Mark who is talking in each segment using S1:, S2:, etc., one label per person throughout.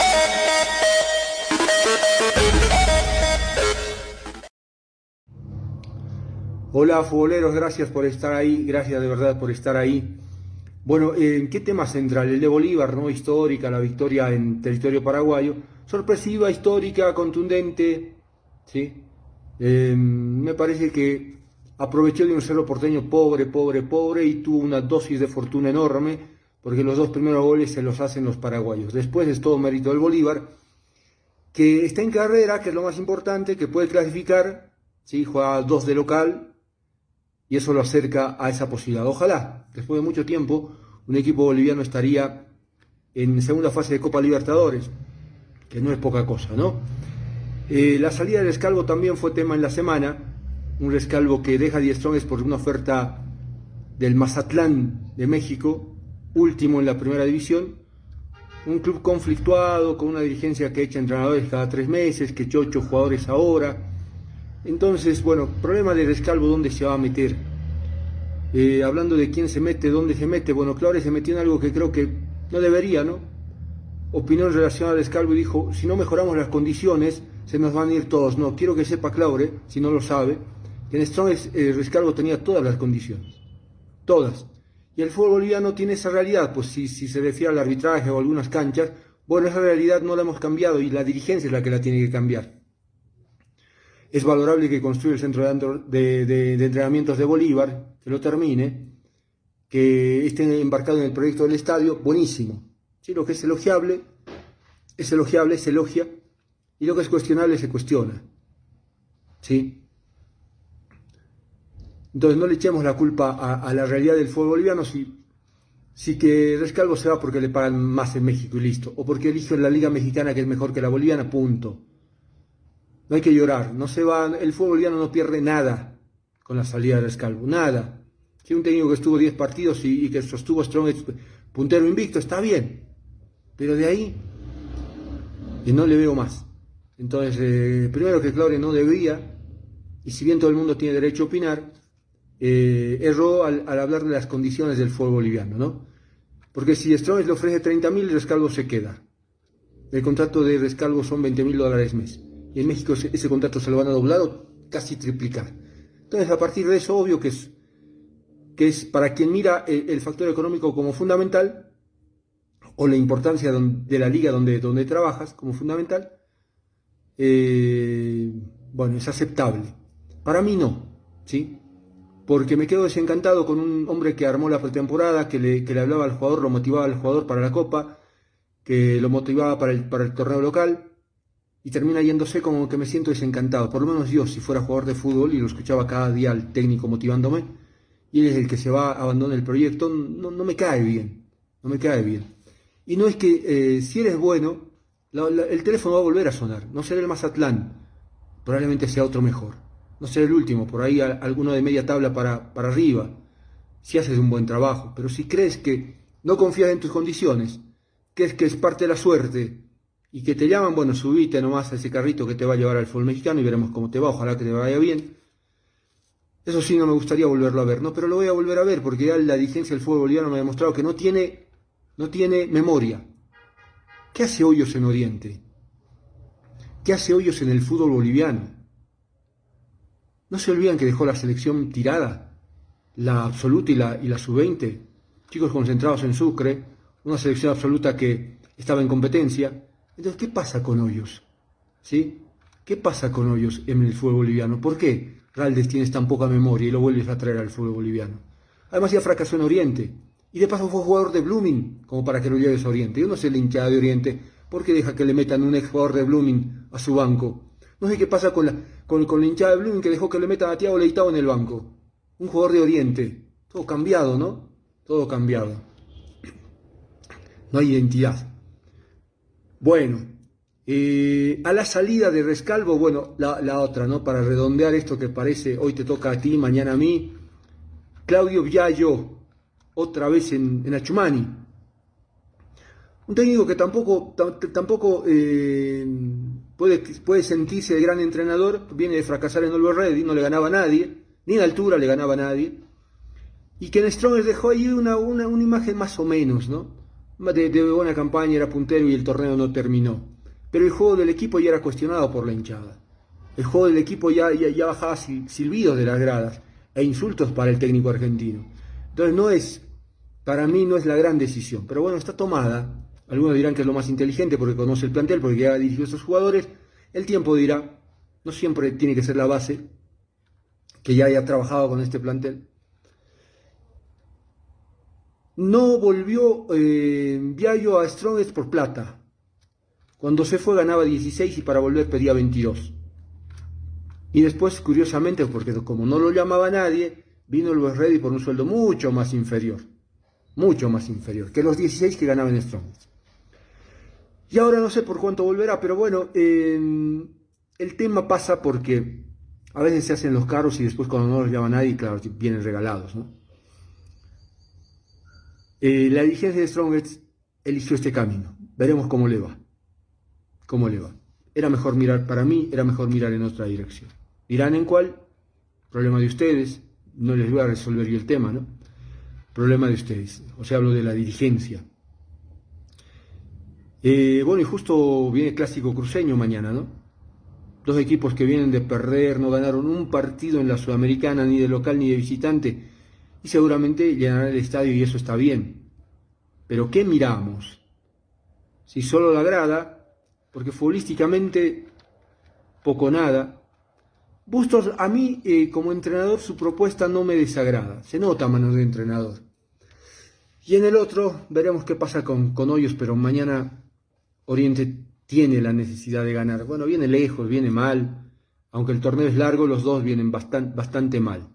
S1: Hola futboleros, gracias por estar ahí, gracias de verdad por estar ahí. Bueno, ¿en qué tema central? El de Bolívar, ¿no? Histórica, la victoria en territorio paraguayo. Sorpresiva, histórica, contundente, ¿sí? Me parece que aprovechó de un Cerro Porteño pobre y tuvo una dosis de fortuna enorme, porque los dos primeros goles se los hacen los paraguayos. Después es todo mérito del Bolívar, que está en carrera, que es lo más importante, que puede clasificar, ¿sí? Juega dos de local y eso lo acerca a esa posibilidad. Ojalá, después de mucho tiempo, un equipo boliviano estaría en segunda fase de Copa Libertadores, que no es poca cosa, ¿no? La salida de Rescalvo también fue tema en la semana, un Rescalvo que deja a Die Strongest por una oferta del Mazatlán de México, último en la primera división, un club conflictuado, con una dirigencia que echa entrenadores cada 3 meses, que echa 8 jugadores ahora. Entonces, bueno, problema de Rescalvo, ¿dónde se va a meter? Hablando de quién se mete, dónde se mete, bueno, Claure se metió en algo que creo que no debería, ¿no? Opinó en relación a Rescalvo y dijo, si no mejoramos las condiciones, se nos van a ir todos. No, quiero que sepa Claure, si no lo sabe, que en Strongest Rescalvo tenía todas las condiciones, todas. Y el fútbol boliviano tiene esa realidad, pues si se refiere al arbitraje o algunas canchas, bueno, esa realidad no la hemos cambiado y la dirigencia es la que la tiene que cambiar. Es valorable que construya el centro de entrenamientos de Bolívar, que lo termine, que esté embarcado en el proyecto del estadio, buenísimo. ¿Sí? Lo que es elogiable, se elogia, y lo que es cuestionable se cuestiona. ¿Sí? Entonces no le echemos la culpa a la realidad del fútbol boliviano si que Rescalvo se va porque le pagan más en México y listo, o porque elige la liga mexicana que es mejor que la boliviana, punto. No hay que llorar, no se va, el fútbol boliviano no pierde nada con la salida de Rescalvo, nada. Si un técnico que estuvo 10 partidos y que sostuvo Strongest puntero invicto, está bien, pero de ahí no le veo más. Entonces, primero que Claure no debía, y si bien todo el mundo tiene derecho a opinar, erró al hablar de las condiciones del fútbol boliviano, ¿no? Porque si Strongest le ofrece 30.000, Rescalvo se queda. El contrato de Rescalvo son $20.000 mes. Y en México ese contrato se lo van a doblar o casi triplicar. Entonces, a partir de eso, obvio que es para quien mira el factor económico como fundamental, o la importancia de la liga donde trabajas como fundamental, bueno, es aceptable. Para mí no, ¿sí? Porque me quedo desencantado con un hombre que armó la pretemporada, que le hablaba al jugador, lo motivaba al jugador para la Copa, que lo motivaba para el torneo local, y termina yéndose como que me siento desencantado. Por lo menos yo, si fuera jugador de fútbol y lo escuchaba cada día al técnico motivándome, y él es el que se va, abandona el proyecto, no me cae bien, no me cae bien. Y no es que si eres bueno, el teléfono va a volver a sonar, no será el Mazatlán, probablemente sea otro mejor, no será el último, por ahí alguno de media tabla para arriba, si haces un buen trabajo, pero si crees que no confías en tus condiciones, crees que es parte de la suerte, y que te llaman, bueno, subite nomás a ese carrito que te va a llevar al fútbol mexicano y veremos cómo te va, ojalá que te vaya bien. Eso sí, no me gustaría volverlo a ver, ¿no? Pero lo voy a volver a ver porque ya la dirigencia del fútbol boliviano me ha demostrado que no tiene memoria. ¿Qué hace Hoyos en Oriente? ¿Qué hace Hoyos en el fútbol boliviano? ¿No se olvidan que dejó la selección tirada? La absoluta y la sub-20. Chicos concentrados en Sucre, una selección absoluta que estaba en competencia. Entonces, ¿qué pasa con Hoyos? ¿Sí? ¿Qué pasa con Hoyos en el fútbol boliviano? ¿Por qué Raldes tienes tan poca memoria y lo vuelves a traer al fútbol boliviano? Además ya fracasó en Oriente. Y de paso fue jugador de Blooming, como para que lo lleves a Oriente. Yo no sé la hinchada de Oriente, ¿por qué deja que le metan un ex jugador de Blooming a su banco? No sé qué pasa con la hinchada de Blooming que dejó que le metan a Thiago Leitao en el banco. Un jugador de Oriente. Todo cambiado, ¿no? Todo cambiado. No hay identidad. Bueno, a la salida de Rescalvo, bueno, la otra, ¿no? Para redondear esto que parece, hoy te toca a ti, mañana a mí, Claudio Viallo, otra vez en Achumani. Un técnico que tampoco puede sentirse el gran entrenador, viene de fracasar en Always Ready, no le ganaba a nadie, ni en altura le ganaba a nadie, y que en Strongest dejó ahí una imagen más o menos, ¿no? de buena campaña, era puntero y el torneo no terminó. Pero el juego del equipo ya era cuestionado por la hinchada. El juego del equipo ya bajaba silbidos de las gradas e insultos para el técnico argentino. Entonces para mí no es la gran decisión, pero bueno, está tomada. Algunos dirán que es lo más inteligente porque conoce el plantel, porque ya dirigió a esos jugadores. El tiempo dirá, no siempre tiene que ser la base, que ya haya trabajado con este plantel. No volvió Viallo a Strongest por plata. Cuando se fue ganaba 16 y para volver pedía 22. Y después, curiosamente, porque como no lo llamaba nadie, vino el West Ready por un sueldo mucho más inferior que los 16 que ganaba en Strongest. Y ahora no sé por cuánto volverá, pero bueno, el tema pasa porque a veces se hacen los caros y después cuando no los llama nadie, claro, vienen regalados, ¿no? La dirigencia de Strongest eligió este camino. Veremos cómo le va. Era mejor mirar, para mí, era mejor mirar en otra dirección. Dirán en cuál, problema de ustedes, no les voy a resolver yo el tema, ¿no? Problema de ustedes, o sea, hablo de la dirigencia. Bueno, y justo viene el clásico cruceño mañana, ¿no? Dos equipos que vienen de perder, no ganaron un partido en la Sudamericana, ni de local ni de visitante, y seguramente llenarán el estadio y eso está bien. Pero ¿qué miramos? Si solo la grada, porque futbolísticamente poco nada. Bustos, a mí como entrenador su propuesta no me desagrada, se nota mano de entrenador. Y en el otro veremos qué pasa con Hoyos, pero mañana Oriente tiene la necesidad de ganar. Bueno, viene lejos, viene mal, aunque el torneo es largo, los dos vienen bastante mal.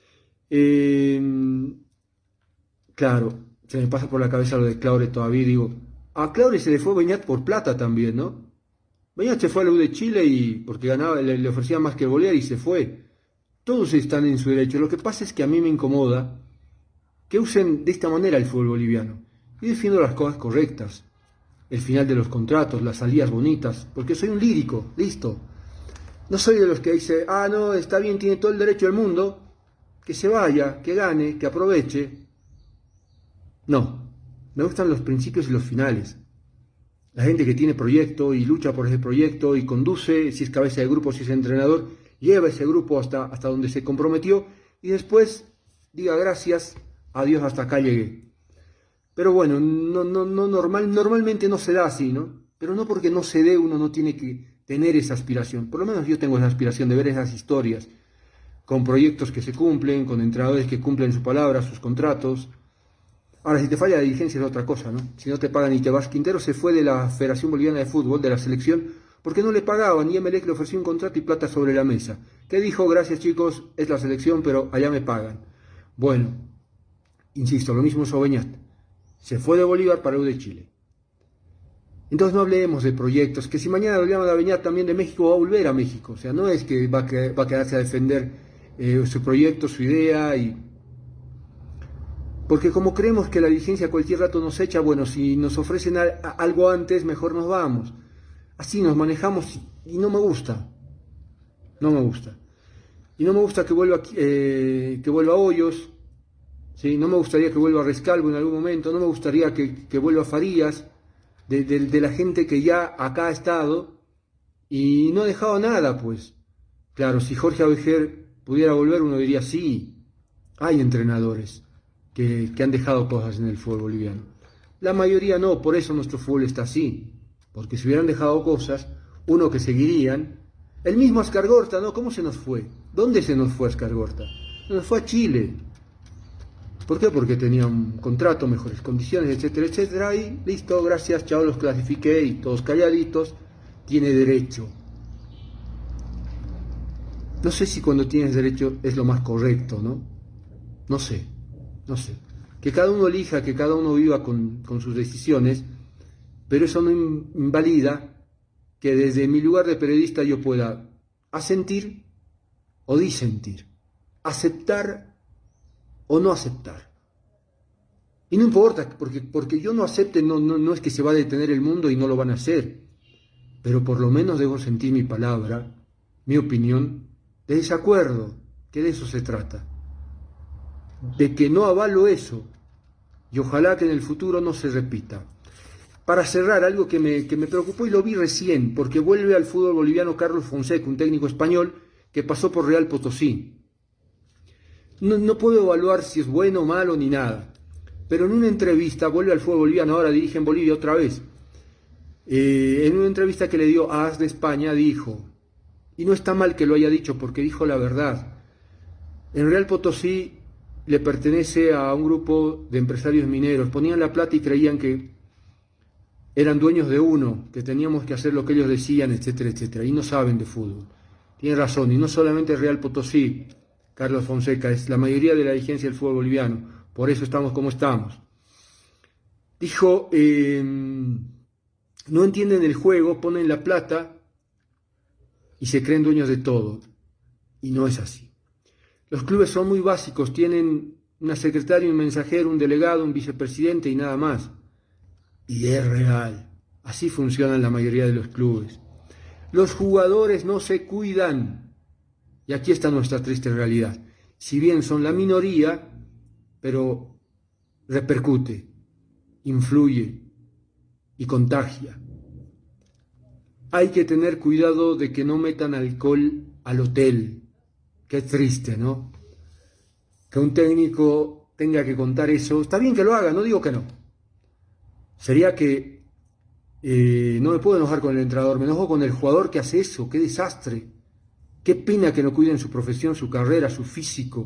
S1: Claro, se me pasa por la cabeza lo de Claure todavía, digo, a Claure se le fue Beñat por plata también, ¿no? Beñat se fue a la U de Chile y porque ganaba, le ofrecían más que golear y se fue. Todos están en su derecho. Lo que pasa es que a mí me incomoda que usen de esta manera el fútbol boliviano. Y defiendo las cosas correctas. El final de los contratos, las salidas bonitas, porque soy un lírico, listo. No soy de los que dice, no, está bien, tiene todo el derecho del mundo, que se vaya, que gane, que aproveche. No, me gustan los principios y los finales. La gente que tiene proyecto y lucha por ese proyecto y conduce, si es cabeza de grupo, si es entrenador, lleva ese grupo hasta donde se comprometió y después diga gracias, adiós, hasta acá llegué. Pero bueno, normalmente no se da así, ¿no? Pero no porque no se dé uno no tiene que tener esa aspiración. Por lo menos yo tengo esa aspiración de ver esas historias con proyectos que se cumplen, con entrenadores que cumplen su palabra, sus contratos. Ahora, si te falla la dirigencia es otra cosa, ¿no? Si no te pagan y te vas. Quintero se fue de la Federación Boliviana de Fútbol, de la selección, porque no le pagaban y Emelec le ofreció un contrato y plata sobre la mesa. ¿Qué dijo? Gracias chicos, es la selección, pero allá me pagan. Bueno, insisto, lo mismo es Beñat. Se fue de Bolívar para U de Chile. Entonces no hablemos de proyectos, que si mañana lo llaman a Beñat también de México, va a volver a México. O sea, no es que va a quedarse a defender su proyecto, su idea y... Porque como creemos que la dirigencia a cualquier rato nos echa, bueno, si nos ofrecen algo antes, mejor nos vamos. Así nos manejamos y no me gusta. No me gusta. Y no me gusta que vuelva Hoyos. ¿Sí? No me gustaría que vuelva Rescalvo en algún momento. No me gustaría que vuelva Farías, de la gente que ya acá ha estado y no ha dejado nada, pues. Claro, si Jorge Auger pudiera volver, uno diría, sí, hay entrenadores que han dejado cosas en el fútbol boliviano. La mayoría no, por eso nuestro fútbol está así. Porque si hubieran dejado cosas, uno que seguirían. El mismo Ascargorta, ¿no? ¿Cómo se nos fue? ¿Dónde se nos fue Ascargorta? Se nos fue a Chile. ¿Por qué? Porque tenía un contrato, mejores condiciones, etcétera, etcétera. Y listo, gracias, chao, los clasifiqué y todos calladitos. Tiene derecho. No sé si cuando tienes derecho es lo más correcto, ¿no? No sé. Que cada uno elija, que cada uno viva con sus decisiones, pero eso no invalida que desde mi lugar de periodista yo pueda asentir o disentir, aceptar o no aceptar. Y no importa, porque yo no acepte, no es que se va a detener el mundo y no lo van a hacer, pero por lo menos debo sentir mi palabra, mi opinión, de desacuerdo, que de eso se trata. De que no avalo eso y ojalá que en el futuro no se repita. para cerrar, algo que me preocupó y lo vi recién, porque vuelve al fútbol boliviano Carlos Fonseca, un técnico español que pasó por Real Potosí. No puedo evaluar si es bueno o malo ni nada, pero en una entrevista, vuelve al fútbol boliviano, ahora dirige en Bolivia otra vez. En una entrevista que le dio a AS de España dijo, y no está mal que lo haya dicho porque dijo la verdad, en Real Potosí le pertenece a un grupo de empresarios mineros, ponían la plata y creían que eran dueños de uno, que teníamos que hacer lo que ellos decían, etcétera, etcétera, y no saben de fútbol. Tiene razón, y no solamente Real Potosí, Carlos Fonseca, es la mayoría de la dirigencia del fútbol boliviano, por eso estamos como estamos. Dijo, no entienden el juego, ponen la plata y se creen dueños de todo, y no es así. Los clubes son muy básicos, tienen una secretaria, un mensajero, un delegado, un vicepresidente y nada más. Y es real, así funcionan la mayoría de los clubes. Los jugadores no se cuidan, y aquí está nuestra triste realidad. Si bien son la minoría, pero repercute, influye y contagia. Hay que tener cuidado de que no metan alcohol al hotel. Qué triste, ¿no? Que un técnico tenga que contar eso. Está bien que lo haga, no digo que no. Sería que no me puedo enojar con el entrenador, me enojo con el jugador que hace eso. Qué desastre. Qué pena que no cuiden su profesión, su carrera, su físico.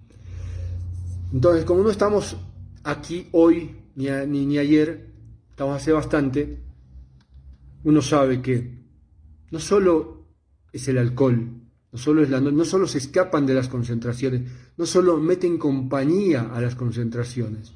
S1: Entonces, como no estamos aquí hoy ni ayer, estamos hace bastante, uno sabe que no solo es el alcohol, no solo se escapan de las concentraciones, no solo meten compañía a las concentraciones,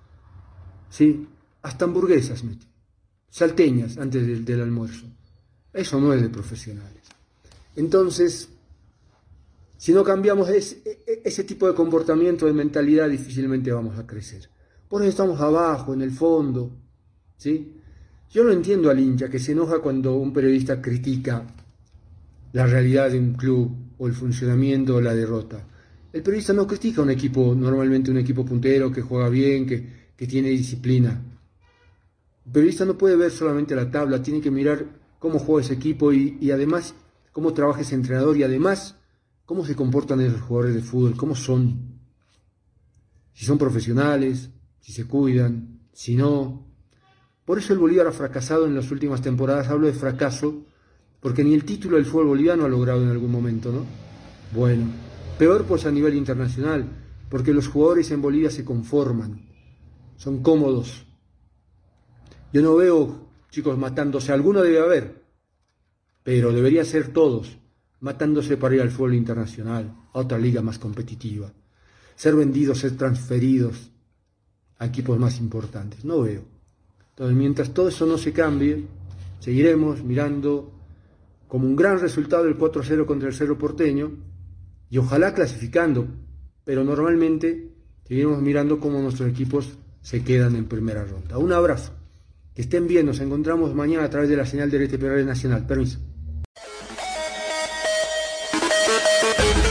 S1: ¿sí? Hasta hamburguesas meten, salteñas antes del almuerzo. Eso no es de profesionales. Entonces, si no cambiamos ese tipo de comportamiento, de mentalidad, difícilmente vamos a crecer. Por eso estamos abajo, en el fondo, ¿sí? Yo no entiendo al hincha que se enoja cuando un periodista critica la realidad de un club o el funcionamiento o la derrota. El periodista no critica un equipo, normalmente un equipo puntero que juega bien, que tiene disciplina. El periodista no puede ver solamente la tabla, tiene que mirar cómo juega ese equipo y además cómo trabaja ese entrenador y además cómo se comportan esos jugadores de fútbol, cómo son. Si son profesionales, si se cuidan, si no. Por eso el Bolívar ha fracasado en las últimas temporadas. Hablo de fracaso porque ni el título del fútbol boliviano ha logrado en algún momento, ¿no? Bueno, peor pues a nivel internacional, porque los jugadores en Bolivia se conforman, son cómodos. Yo no veo chicos matándose, alguno debe haber, pero debería ser todos, matándose para ir al fútbol internacional, a otra liga más competitiva, ser vendidos, ser transferidos a equipos más importantes. No veo. Entonces, mientras todo eso no se cambie, seguiremos mirando como un gran resultado el 4-0 contra el Cerro Porteño y ojalá clasificando, pero normalmente seguiremos mirando cómo nuestros equipos se quedan en primera ronda. Un abrazo, que estén bien, nos encontramos mañana a través de la señal de RTP Radio Nacional. Permiso.